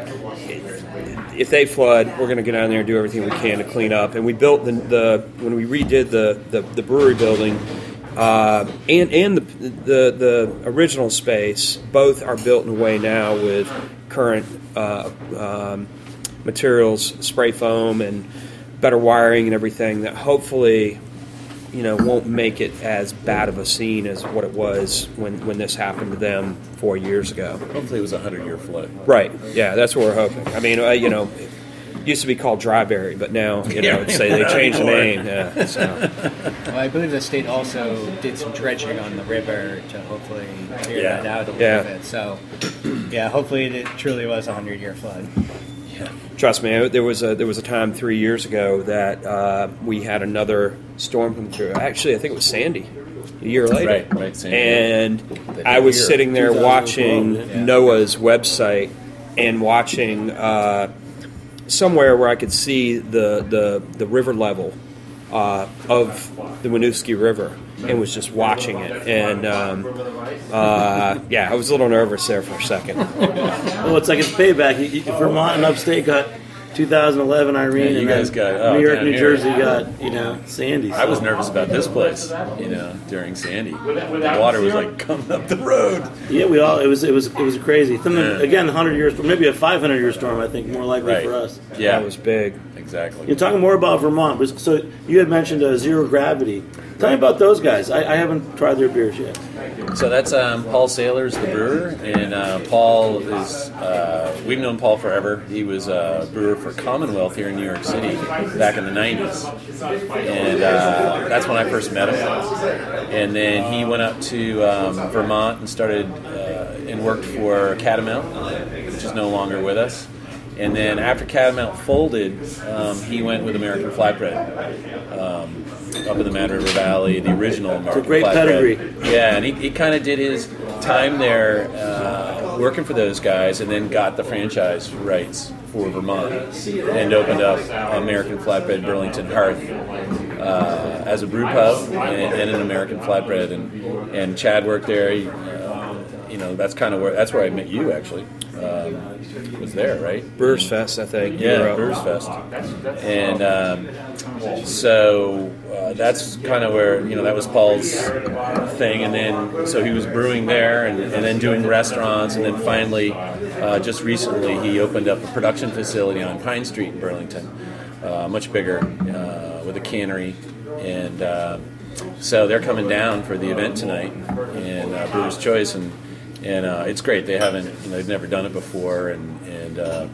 if they flood, we're going to get down there and do everything we can to clean up. And we built the, the when we redid the, the, the brewery building uh, and and the, the the original space, both are built in a way now with current uh, um, materials, spray foam, and better wiring and everything that hopefully, you know, won't make it as bad of a scene as what it was when, when this happened to them four years ago. Hopefully it was a hundred-year flood. Right. Yeah, that's what we're hoping. I mean, uh, you know, it used to be called Dryberry, but now, you know, it's, they they changed the name. Yeah, so. Well, I believe the state also did some dredging on the river to hopefully clear Yeah. that out a little Yeah. bit. So, yeah, hopefully it truly was a hundred-year flood. Yeah. Trust me, there was a there was a time three years ago that uh, we had another storm come through. Actually, I think it was Sandy. A year later, Right, right, Sandy. and That I was year, sitting there watching twenty twelve, yeah. NOAA's website and watching uh, somewhere where I could see the the, the river level uh, of the Winooski River, and was just watching it. And um, uh, yeah, I was a little nervous there for a second. well, it's like it's payback. You, you, Vermont and upstate got two thousand eleven Irene, yeah, you and guys got oh, New York, down New here. Jersey got you know Sandy. So. I was nervous about this place, you know, during Sandy. The water was like coming up the road. Yeah, we all it was it was it was crazy. Then Yeah. again, hundred year storm, maybe a five hundred year storm. I think more likely Right. for us. Yeah, That was big. exactly. You're talking more about Vermont. but- So you had mentioned uh, Zero Gravity. Tell me about those guys. I, I haven't tried their beers yet. So that's um, Paul Saylor's the brewer, and uh, Paul is, uh, we've known Paul forever. He was a brewer for Commonwealth here in New York City back in the nineties. And uh, that's when I first met him. And then he went up to um, Vermont and started uh, and worked for Catamount, which is no longer with us. And then after Catamount folded, um, he went with American Flatbread. Um, up in the Mad River Valley, the original American It's a great Flatbread. pedigree. Yeah, and he, he kind of did his time there uh, working for those guys, and then got the franchise rights for Vermont, and opened up American Flatbread Burlington Hearth uh, as a brew pub and, and an American Flatbread, and and Chad worked there. He, uh, you know, that's kind of where that's where I met you actually. Um, was there, right? Brewers Fest, I think. You were Yeah, up. Brewers Fest, and um, so uh, that's kind of where you know that was Paul's thing, and then so he was brewing there, and, and then doing restaurants, and then finally, uh, just recently, he opened up a production facility on Pine Street in Burlington, uh, much bigger, uh, with a cannery, and uh, so they're coming down for the event tonight, and uh, Brewer's Choice, and. And uh, it's great. They haven't, you know, they've never done it before, and and uh,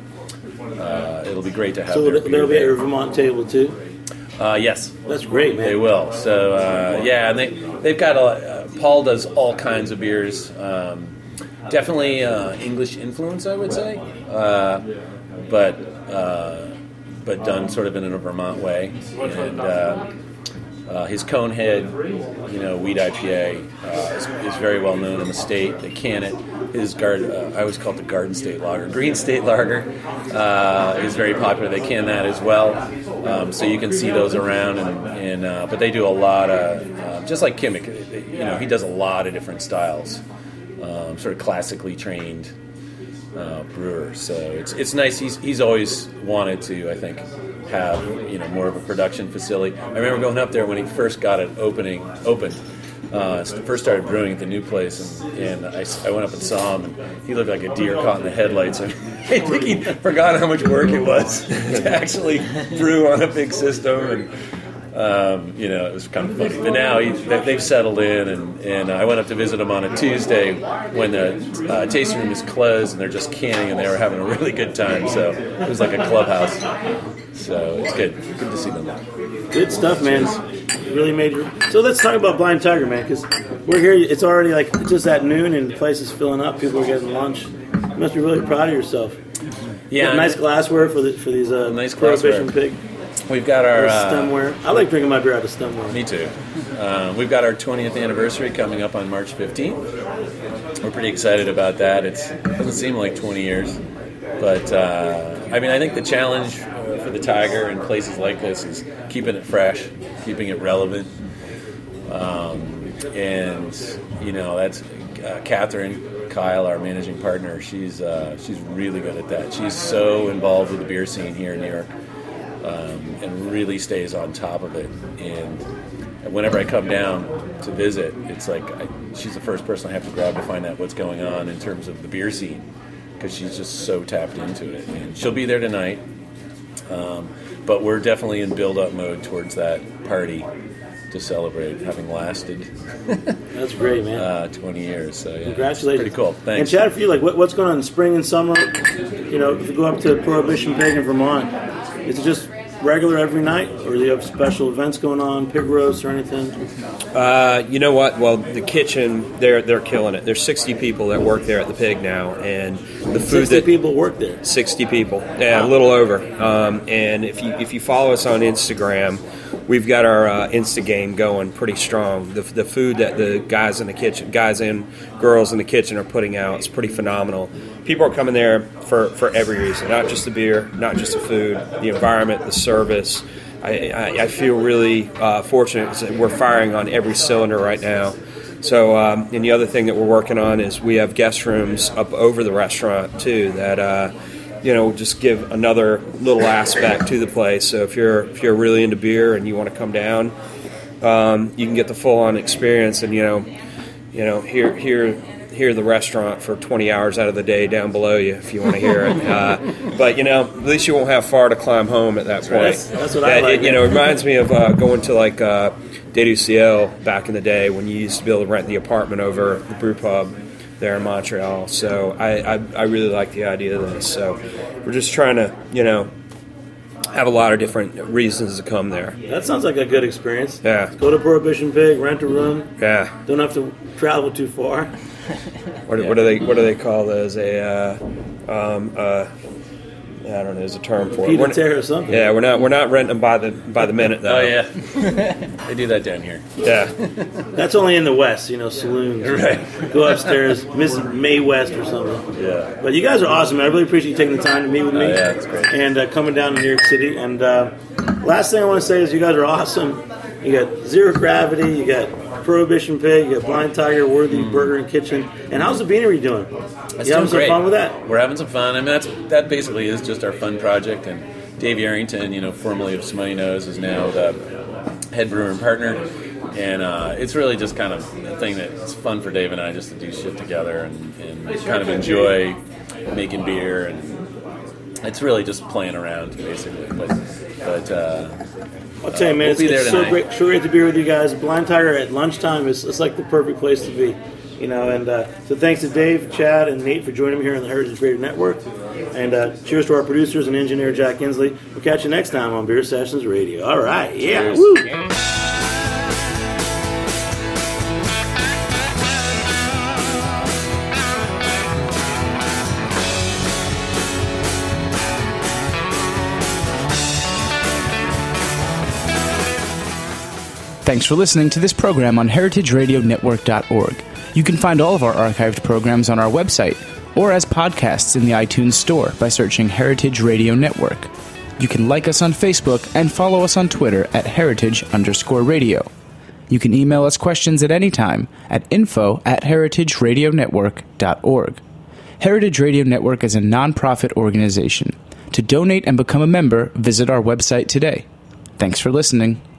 uh, it'll be great to have. So their they'll beer be at there. your Vermont table too. Uh, yes, That's great, man. they will. So uh, yeah, and they they've got a. Uh, Paul does all kinds of beers. Um, definitely uh, English influence, I would say, uh, but uh, but done sort of in a Vermont way, and. Uh, Uh, his Conehead, you know, wheat I P A uh, is, is very well known in the state. They can it. His garden, uh, I always call it the Garden State Lager. Green State Lager uh, is very popular. They can that as well, um, so you can see those around. And, and uh, but they do a lot of, uh, just like Kimmick, you know, he does a lot of different styles, um, sort of classically trained uh, brewer. So it's it's nice. He's he's always wanted to, I think, have you know more of a production facility. I remember going up there when he first got it opening opened. Uh, first started brewing at the new place, and, and I, I went up and saw him, and he looked like a deer caught in the headlights. I think he forgot how much work it was to actually brew on a big system, and um, you know it was kind of funny. But now he, they've settled in, and, and I went up to visit him on a Tuesday when the uh, tasting room is closed, and they're just canning, and they were having a really good time. So it was like a clubhouse. So it's good. Good to see them. Good stuff, man. You really made your... So let's talk about Blind Tiger, man, because we're here. It's already like just at noon, and the place is filling up. People are getting lunch. You must be really proud of yourself. Yeah, got nice glassware for the for these uh, nice Prohibition glassware. Pig. We've got our uh, stemware. I like drinking my beer out of stemware. Me too. Uh, we've got our twentieth anniversary coming up on March fifteenth. We're pretty excited about that. It's, it doesn't seem like twenty years, but uh, I mean, I think the challenge for the Tiger in places like this is keeping it fresh, keeping it relevant, um, and you know that's uh, Catherine Kyle, our managing partner. She's uh, she's really good at that. She's so involved with the beer scene here in New York. Um, and really stays on top of it. And whenever I come down to visit, it's like I, she's the first person I have to grab to find out what's going on in terms of the beer scene, because she's just so tapped into it. And she'll be there tonight, um, but we're definitely in build-up mode towards that party to celebrate having lasted. That's great, man. Uh, twenty years. So yeah, Congratulations. pretty cool. Thanks. And Chad, for you, like, what, what's going on in spring and summer? You know, if you go up to Prohibition Pig in Vermont, is it just regular every night, or do you have special events going on, pig roasts or anything? Uh, you know what? Well, the kitchen, they're they're killing it. There's sixty people that work there at the pig now, and the food sixty that people work there. sixty people, yeah, a little over. Um, and if you if you follow us on Instagram, we've got our uh, Insta game going pretty strong. The the food that the guys in the kitchen, guys and girls in the kitchen are putting out is pretty phenomenal. People are coming there for, for every reason, not just the beer, not just the food, the environment, the service. I, I, I feel really uh, fortunate that we're firing on every cylinder right now. So, um, and the other thing that we're working on is we have guest rooms up over the restaurant too that uh, you know, just give another little aspect to the place. So if you're if you're really into beer and you want to come down, um, you can get the full-on experience, and you know, you know, hear hear hear the restaurant for twenty hours out of the day down below you if you want to hear it. Uh, but you know, at least you won't have far to climb home at that point. That's, that's what I uh, like. It, you know, it reminds me of uh, going to like uh, Des du Ciel back in the day when you used to be able to rent the apartment over the brew pub there in Montreal. So I, I, I really like the idea of this. So we're just trying to, you know, have a lot of different reasons to come there. That sounds like a good experience. Yeah. Go to Prohibition Pig, rent a room. Yeah. Don't have to travel too far. What, what do they What do they call those? A uh, um, uh, I don't know. There's a term for it. Pied a terre or something. Yeah, we're not we're not renting them by the by the minute though. Oh yeah, they do that down here. Yeah, that's only in the West, you know, saloons. Right. Go upstairs, Miss May West or something. Yeah. But you guys are awesome. I really appreciate you taking the time to meet with me. Oh, yeah, that's great. And uh, coming down to New York City. And uh, last thing I want to say is you guys are awesome. You got Zero Gravity. You got Prohibition Pig. You got Blind Tiger, Worthy mm. Burger and Kitchen. And how's the Beanery doing? That's you having some great. fun with that? We're having some fun. I mean, that's that basically is just our fun project. And Dave Yarrington, you know, formerly of Smutty Nose, is now the head brewer and partner. And uh, it's really just kind of a thing that's fun for Dave and I just to do shit together and, and kind of enjoy making beer. And it's really just playing around, basically. But, but uh, I'll tell you, man, uh, it's, we'll it's so great, so great to be with you guys. Blind Tiger at lunchtime is it's like the perfect place to be, you know. And uh, so thanks to Dave, Chad, and Nate for joining me here on the Heritage Radio Network. And uh, cheers to our producers and engineer Jack Inslee. We'll catch you next time on Beer Sessions Radio. All right, yeah, cheers. Woo. Thanks for listening to this program on heritage radio network dot org. You can find all of our archived programs on our website or as podcasts in the iTunes Store by searching Heritage Radio Network. You can like us on Facebook and follow us on Twitter at heritage underscore radio. You can email us questions at any time at info at heritage radio network dot org. Heritage Radio Network is a nonprofit organization. To donate and become a member, visit our website today. Thanks for listening.